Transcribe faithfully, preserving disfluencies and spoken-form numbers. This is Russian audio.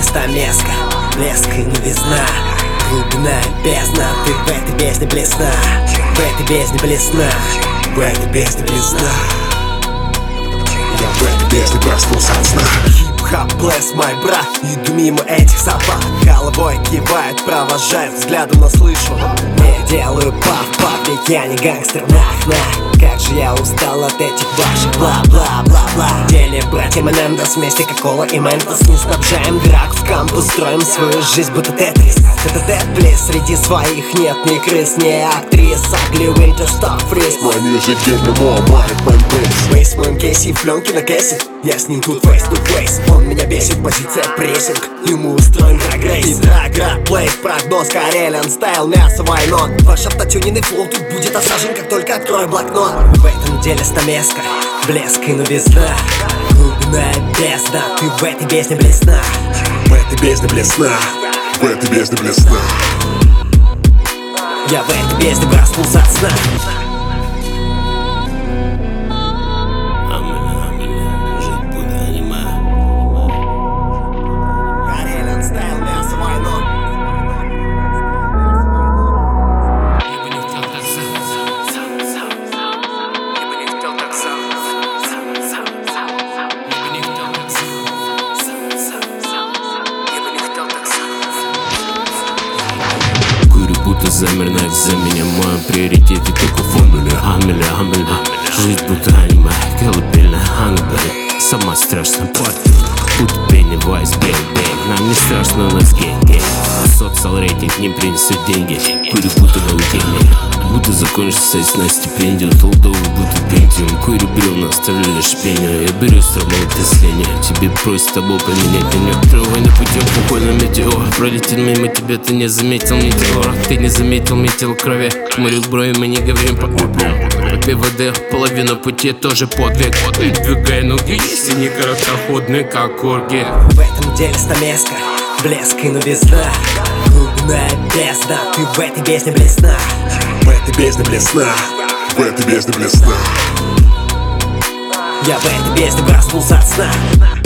стамеска, блеск и новизна, глубина бездна. Ты в этой бездне блесна, в этой бездне блесна, в этой бездне блесна. Я в этой бездне проснулся от сна. Хип-хап, bless my брат. Иду мимо этих собак, головой кивает, провожает взглядом, но слышу: не делаю паф-паф, ведь я не гангстер, нах-нах. Как же я устал от этих ваших бла-бла-бла-бла. В деле братья Менендес, вместе Кока-Кола и Ментос. Не снабжаем драк в кампус, строим свою жизнь будто Тетрис. Это Дэдплис, среди своих нет ни крыс, ни актрис. Ugly winter stock freeze. My music give me more mind, my brains. Вейс в моем кейсе и пленки на кэссе. Я с ним тут face to face. Он меня бесит, позиция прессинг. Ему устроен драг-рейс. И драг плей, прогноз Карелиан стайл, мясо вайнот. Ваш автотюненный флоу тут будет осажен, как только открою блокнот. В этом деле стамеска, блеск и новизна, глубина бездна. Ты в этой бездне блесна, В этой бездне блесна, в этой бездне блесна. Я в этой бездне проснулся от сна. Карелиан стайл, мясо вайнот. Будто замер на экзамене, мой приоритет и только в формуле. Амеля, амеля, жизнь будто аниме, колыбельная Аннабель. Самая страшная партия, будто Пеннивайз, бэнг-бэнг. Нам не страшно, у нас гэнг-гэнг. Социал рейтинг не принесет деньги, курю будто на уикенде. Будто закончится на стипендию, толдовый будто пентиум. Курю бревна, оставляю шпению. Я беру стромал тесление, тебе просит тобой поменять меню. Трогай на пути, пухой на метеор. Пролетел мимо тебя, ты не заметил метеор. Ты не заметил метил крови. Хмурил брови, мы не говорим по Попей воды, половина пути тоже подвиг. Двигай ноги, если не короткоходный, как орги. В этом деле стамеска, блеск и новизна, глубина бездна. Ты в этой бездне блесна, В этой бездне блесна, в этой бездне блесна. я в этой бездне проснулся от сна.